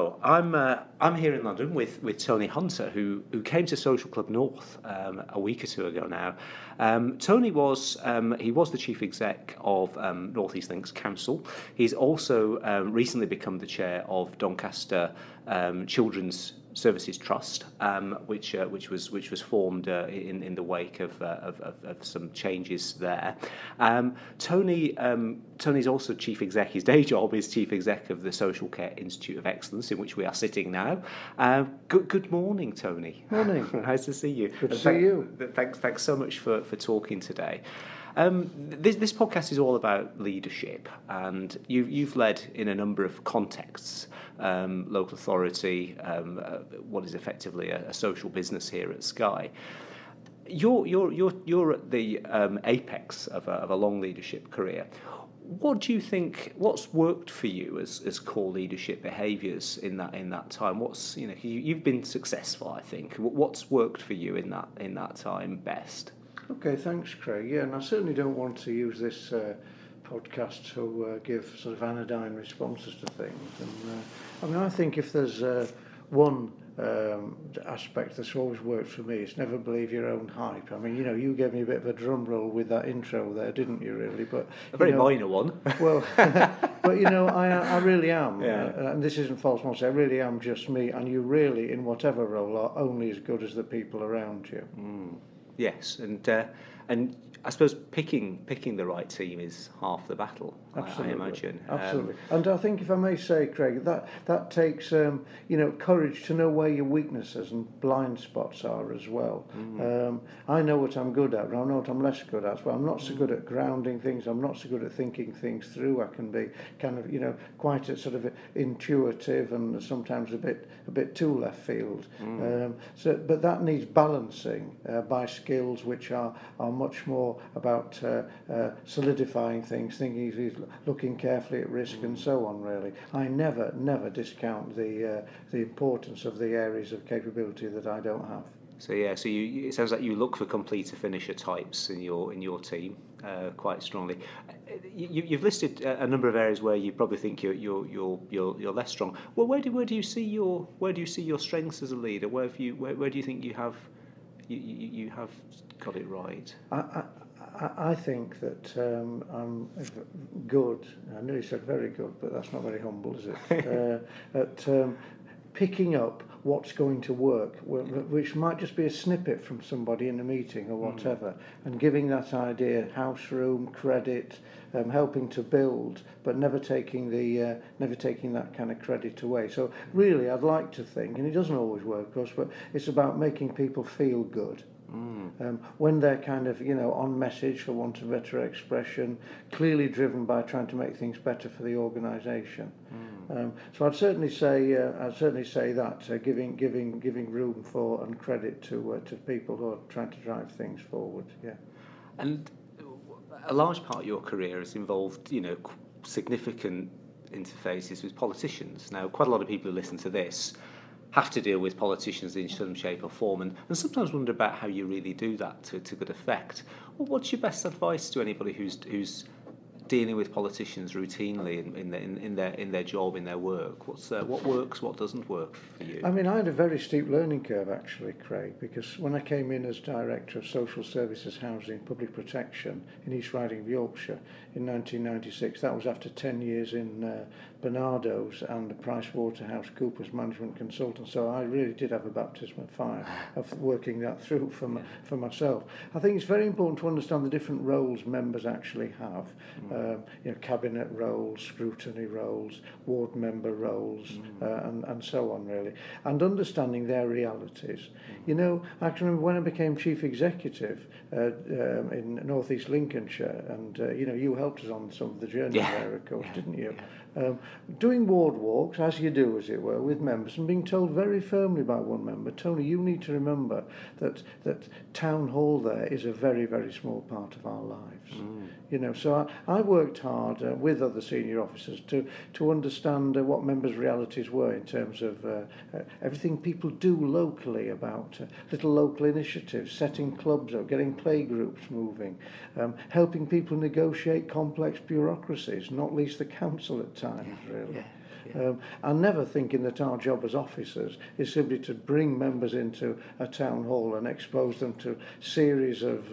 So I'm here in London with Tony Hunter, who came to Social Club North a week or two ago now. Tony was the chief exec of North East Links Council. He's also recently become the chair of Doncaster Children's Services Trust, which was formed in the wake of some changes there. Tony's also chief exec. His day job is chief exec of the Social Care Institute of Excellence, in which we are sitting now. Good morning, Tony. Morning. Nice to see you. Good to see you. Thanks so much for talking today. This podcast is all about leadership, and you've led in a number of contexts, local authority, what is effectively a social business here at Sky. You're at the apex of a long leadership career. What do you think? What's worked for you as core leadership behaviours in that time? You've been successful, I think. What's worked for you in that time best? Okay, thanks, Craig. Yeah, and I certainly don't want to use this podcast to give sort of anodyne responses to things. And I think if there's one aspect that's always worked for me, it's never believe your own hype. I mean, you gave me a bit of a drum roll with that intro there, didn't you? Really, but a very minor one. Well, but I really am, yeah. And this isn't false modesty. I really am just me, and you really, in whatever role, are only as good as the people around you. Mm. Yes, and I suppose picking the right team is half the battle. Absolutely. I imagine. Absolutely. And I think, if I may say, Craig, that takes courage to know where your weaknesses and blind spots are as well. I know what I'm good at, and I know what I'm less good at. Well, I'm not so good at grounding things. I'm not so good at thinking things through. I can be kind of quite a sort of intuitive and sometimes a bit too left field. But that needs balancing by skills which are much more about solidifying things, looking carefully at risk and so on. Really, I never discount the importance of the areas of capability that I don't have. So it sounds like you look for completer finisher types in your team quite strongly. You've listed a number of areas where you probably think you're less strong. Well, where do you see your strengths as a leader? Where do you think you have got it right? I think that I'm good. I nearly said very good, but that's not very humble, is it? At picking up what's going to work, which might just be a snippet from somebody in a meeting or whatever, and giving that idea house room, credit, helping to build, but never taking that kind of credit away. So really, I'd like to think, and it doesn't always work, of course, but it's about making people feel good. When they're kind of on message, for want of better expression, clearly driven by trying to make things better for the organisation. So I'd certainly say that giving room for and credit to people who are trying to drive things forward. Yeah. And a large part of your career has involved significant interfaces with politicians. Now, quite a lot of people who listen to this have to deal with politicians in some shape or form, and sometimes wonder about how you really do that to good effect. Well, what's your best advice to anybody who's dealing with politicians routinely in their job, in their work? What works, what doesn't work for you? I mean, I had a very steep learning curve, actually, Craig, because when I came in as Director of Social Services, Housing, Public Protection in East Riding of Yorkshire in 1996, that was after 10 years in Barnardo's and PricewaterhouseCoopers management consultant, so I really did have a baptism of fire of working that through for myself. I think it's very important to understand the different roles members actually have. Cabinet roles, scrutiny roles, ward member roles, and so on, really, and understanding their realities. I can remember when I became chief executive in North East Lincolnshire, and you helped us on some of the journey there, of course, didn't you? Doing ward walks, as you do, as it were, with members, and being told very firmly by one member, Tony, you need to remember that town hall there is a very, very small part of our lives. So I worked hard with other senior officers to understand what members' realities were in terms of everything people do locally, about little local initiatives, setting clubs up, getting play groups moving, helping people negotiate complex bureaucracies, not least the council at times, really. I'm never thinking that our job as officers is simply to bring members into a town hall and expose them to series of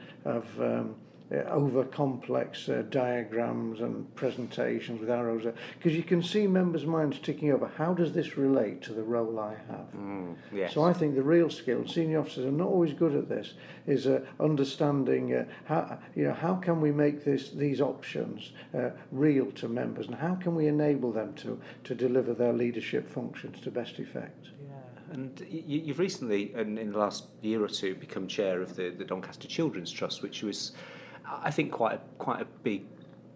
over complex diagrams and presentations with arrows, because you can see members' minds ticking over. How does this relate to the role I have? Yes. So I think the real skill, senior officers are not always good at this, is understanding how can we make these options real to members, and how can we enable them to deliver their leadership functions to best effect. And you've recently, in the last year or two, become chair of the Doncaster Children's Trust, which was, I think, quite a big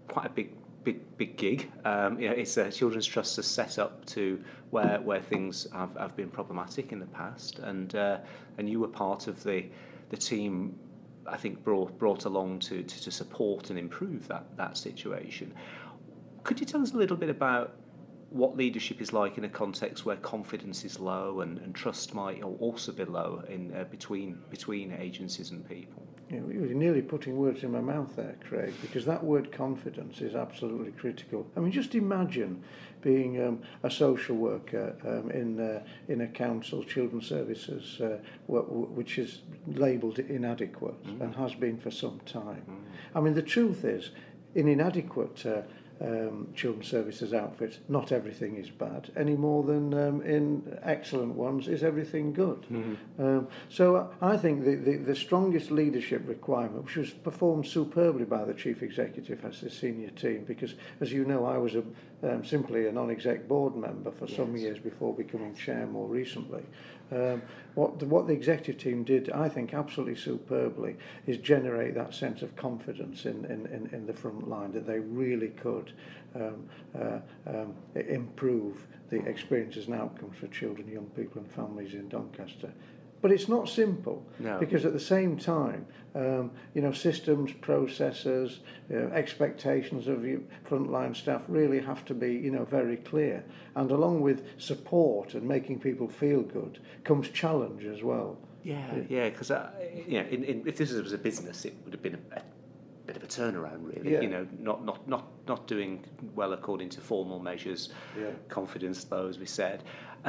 gig. It's a children's trust is set up to where things have been problematic in the past, and you were part of the team, I think, brought along to support and improve that situation. Could you tell us a little bit about what leadership is like in a context where confidence is low and trust might also be low in between agencies and people? You're nearly putting words in my mouth there, Craig, because that word confidence is absolutely critical. I mean, just imagine being a social worker in a council, children's services, which is labelled inadequate and has been for some time. I mean, the truth is, in inadequate children's services outfits, not everything is bad, any more than in excellent ones is everything good. So I think the strongest leadership requirement, which was performed superbly by the Chief Executive as the senior team, because, as you know, I was simply a non-exec board member for some years before becoming chair more recently. What the executive team did, I think, absolutely superbly, is generate that sense of confidence in the front line that they really could improve the experiences and outcomes for children, young people and families in Doncaster. But it's not simple, because at the same time, systems, processes, expectations of frontline staff really have to be, very clear. And along with support and making people feel good comes challenge as well. Because if this was a business, it would have been a bit of a turnaround, really. Not doing well according to formal measures, confidence low, as we said.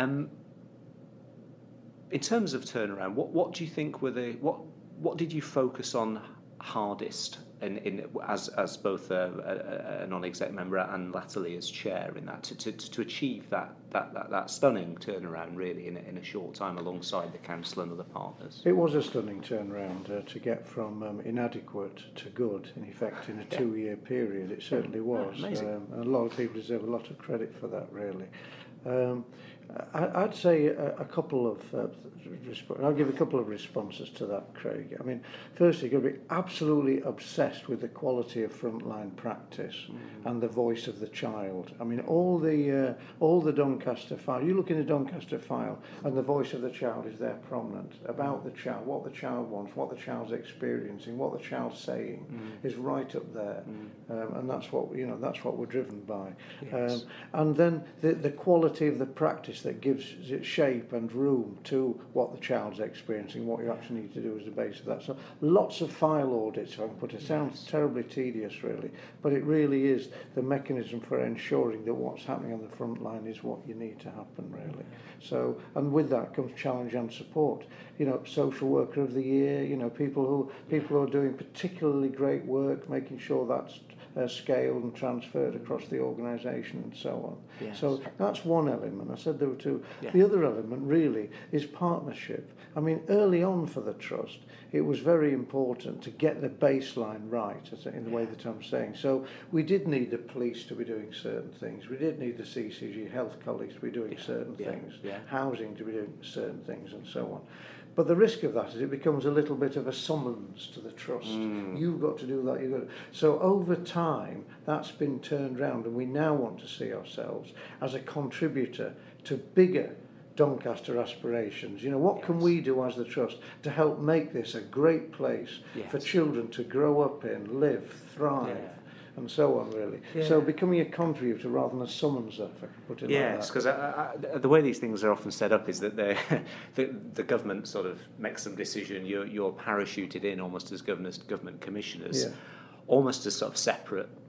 In terms of turnaround, what do you think were what did you focus on hardest as both a non-exec member and latterly as chair in that to achieve that stunning turnaround, really, in a short time, alongside the council and other partners? It was a stunning turnaround to get from inadequate to good, in effect, in a 2-year period. It certainly was. Amazing. And a lot of people deserve a lot of credit for that, really. I'd say a couple of I'll give a couple of responses to that, Craig. I mean, firstly, you've got to be absolutely obsessed with the quality of frontline practice and the voice of the child. I mean, all the Doncaster file. You look in the Doncaster file, and the voice of the child is there prominent about the child, what the child wants, what the child's experiencing, what the child's saying is right up there, and that's what we're driven by. Yes. And then the quality of the practice that gives it shape and room to what the child's experiencing, what you actually need to do as the base of that. So lots of file audits, if I can put it. Sounds terribly tedious, really, but it really is the mechanism for ensuring that what's happening on the front line is what you need to happen, really. So, and with that comes challenge and support. Social worker of the year, people who are doing particularly great work, making sure that's scaled and transferred across the organisation and so on. Yes. So that's one element. I said there were two. Yeah. The other element really is partnership. I mean, early on for the Trust, it was very important to get the baseline right, in the way that I'm saying. So we did need the police to be doing certain things. We did need the CCG health colleagues to be doing certain things, housing to be doing certain things, and so on. But the risk of that is it becomes a little bit of a summons to the Trust. You've got to do that. You've got to. So over time, that's been turned round, and we now want to see ourselves as a contributor to bigger Doncaster aspirations. What can we do as the Trust to help make this a great place for children to grow up in, live, thrive, and so on, really. So becoming a contributor rather than a summonser, if I can put it like that. Yes, because the way these things are often set up is that the government sort of makes some decision, you're parachuted in almost as government commissioners, almost as sort of separate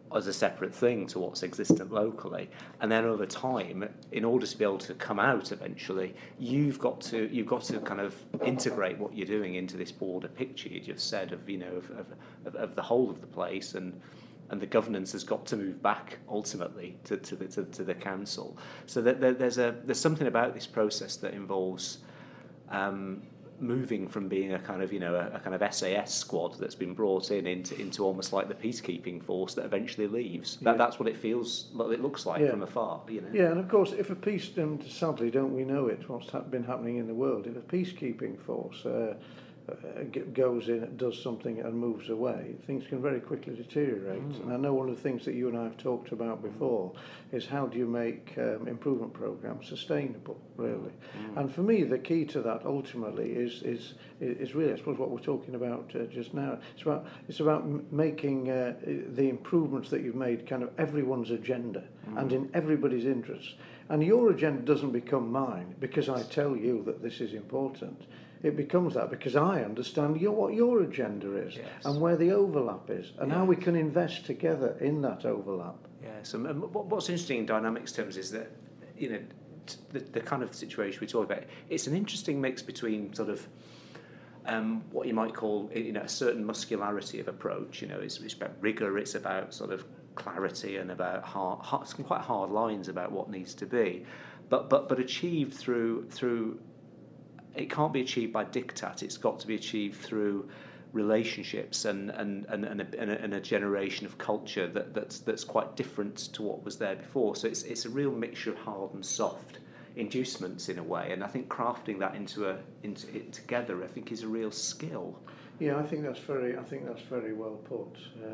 as a separate thing to what's existent locally, and then over time, in order to be able to come out eventually, you've got to kind of integrate what you're doing into this broader picture you just said of of the whole of the place, and the governance has got to move back ultimately to the council. So that there's something about this process that involves moving from being a kind of a kind of SAS squad that's been brought into almost like the peacekeeping force that eventually leaves. That's what it feels like, it looks like from afar. Yeah, and of course, if a peace, and sadly, don't we know it? What's been happening in the world? If a peacekeeping force goes in, does something, and moves away, things can very quickly deteriorate. And I know one of the things that you and I have talked about before is how do you make improvement programs sustainable, really. And for me, the key to that ultimately is really, I suppose, what we're talking about just now. It's about making the improvements that you've made kind of everyone's agenda and in everybody's interests. And your agenda doesn't become mine because I tell you that this is important. It becomes that because I understand what your agenda is and where the overlap is and how we can invest together in that overlap. Yes, and what's interesting in dynamics terms is that the kind of situation we talk about, it's an interesting mix between sort of what you might call a certain muscularity of approach. It's about rigour, it's about sort of clarity and about some quite hard lines about what needs to be, but achieved through. It can't be achieved by diktat. It's got to be achieved through relationships and a generation of culture that's quite different to what was there before. So it's a real mixture of hard and soft inducements in a way. And I think crafting that into it together, I think, is a real skill. Yeah, I think that's very well put.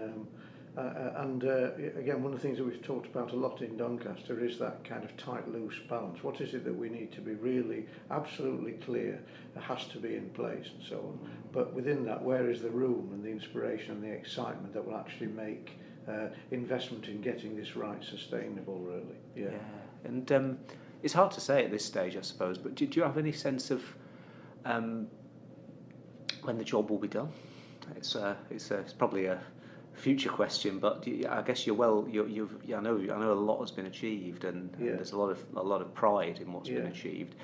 Again, one of the things that we've talked about a lot in Doncaster is that kind of tight, loose balance. What is it that we need to be really absolutely clear? It has to be in place and so on. But within that, where is the room and the inspiration and the excitement that will actually make investment in getting this right sustainable, really? Yeah. And it's hard to say at this stage, I suppose, but do you have any sense of when the job will be done? It's probably a future question, but I guess I know a lot has been achieved, and there's a lot of pride in what's been achieved.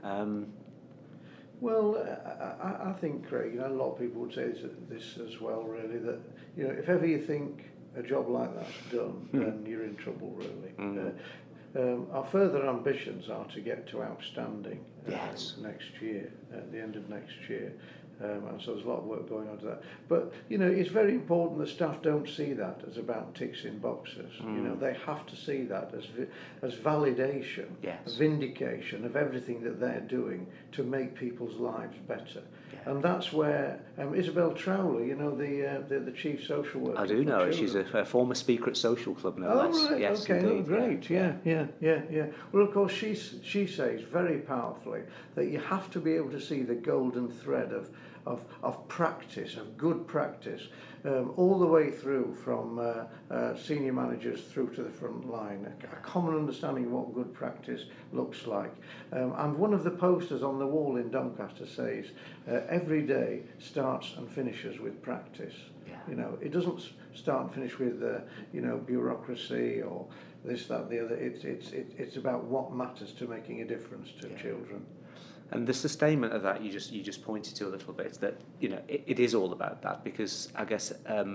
Well, I think, Craig, a lot of people would say this as well, really, that if ever you think a job like that's done, then you're in trouble, really. Our further ambitions are to get to outstanding next year, at the end of next year. And so there's a lot of work going on to that. But, it's very important that staff don't see that as about ticks in boxes. They have to see that as validation, vindication of everything that they're doing to make people's lives better. And that's where Isabel Trowley, the chief social worker. I do know her. She's a former speaker at Social Club, no less. Oh, right. Yes, okay. indeed. Oh, great. Yeah. Well, of course, she says very powerfully that you have to be able to see the golden thread of practice, of good practice, all the way through from senior managers through to the front line, a common understanding of what good practice looks like. And one of the posters on the wall in Doncaster says, every day starts and finishes with practice. It doesn't start and finish with bureaucracy or this, that, the other. It's about what matters to making a difference to children. And the sustainment of that you just pointed to a little bit, that it is all about that, because I guess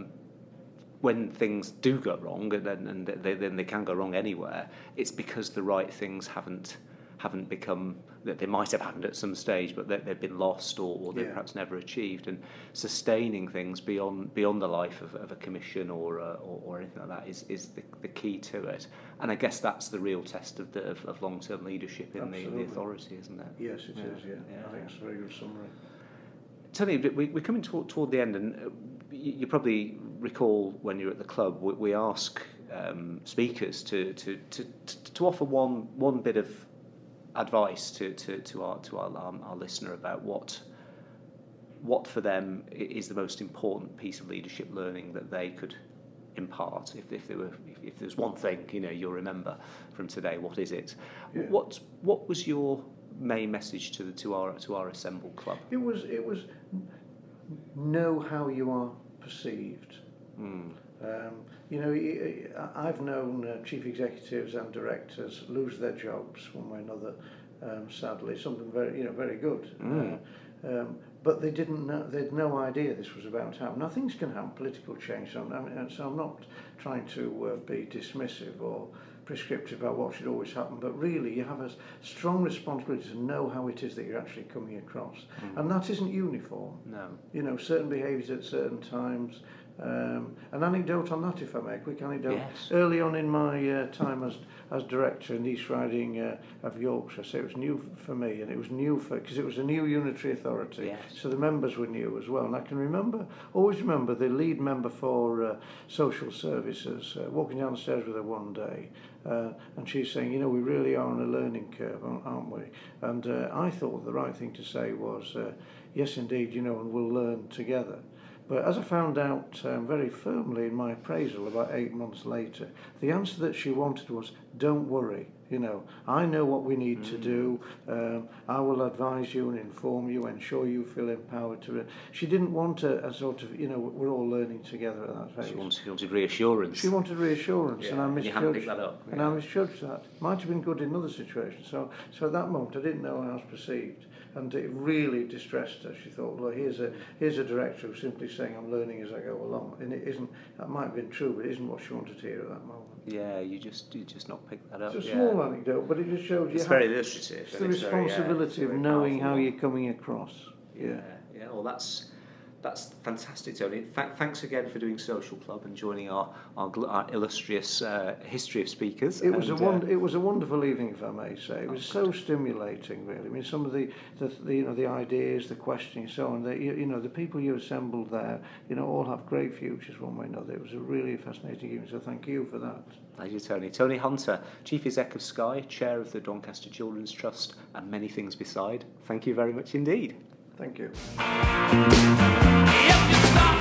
when things do go wrong, and then they can go wrong anywhere, it's because the right things haven't become, that they might have happened at some stage, but they've been lost or they're perhaps never achieved. And sustaining things beyond the life of a commission or anything like that is the key to it. And I guess that's the real test of long-term leadership in the authority, isn't it? Yes, it is. I think it's a very good summary. Tony, we're coming toward the end, and you probably recall when you're at the club, we ask speakers to offer one bit of advice to our listener about what for them is the most important piece of leadership learning that they could impart. If there's one thing you'll remember from today, what is it? What was your main message to our assembled club? It was know how you are perceived. You know, I've known chief executives and directors lose their jobs one way or another. Sadly, something very good. But they didn't know, they had no idea this was about to happen. Now things can happen, political change. So I'm not trying to be dismissive or prescriptive about what should always happen, but really you have a strong responsibility to know how it is that you're actually coming across. And that isn't uniform. No. You know, certain behaviours at certain times. An anecdote on that, if I may, a quick anecdote. Yes. Early on in my time as director in East Riding of Yorkshire, so it was new for me, and it was new because it was a new unitary authority. Yes. So the members were new as well. And I can always remember the lead member for social services walking down the stairs with her one day, and she's saying, you know, we really are on a learning curve, aren't we? And I thought the right thing to say was, yes, indeed, you know, and we'll learn together. But as I found out very firmly in my appraisal about 8 months later, the answer that she wanted was, don't worry, you know, I know what we need to do, I will advise you and inform you, ensure you feel empowered to it. She didn't want a sort of, you know, we're all learning together at that phase. She wanted reassurance. She wanted reassurance, yeah. and I You misjudged haven't picked that up. and I misjudged that. Might have been good in other situations. So at that moment I didn't know how I was perceived, and it really distressed her. She thought, well, here's a director who's simply saying I'm learning as I go along, and it isn't. That might have been true, but it isn't what she wanted to hear at that moment. Yeah, you just not picked that up. It's a small anecdote, but it just shows you. It's very illustrative. It's the responsibility of knowing how you're coming across. Yeah. Well, that's fantastic, Tony. Thanks again for doing Social Club and joining our illustrious history of speakers. It was a wonderful evening, if I may say. It was so stimulating, really. I mean, some of the the ideas, the questioning, so on. The people you assembled there, you know, all have great futures one way or another. It was a really fascinating evening. So thank you for that. Thank you, Tony. Tony Hunter, Chief Exec of Sky, Chair of the Doncaster Children's Trust, and many things beside. Thank you very much indeed. Thank you. Yep,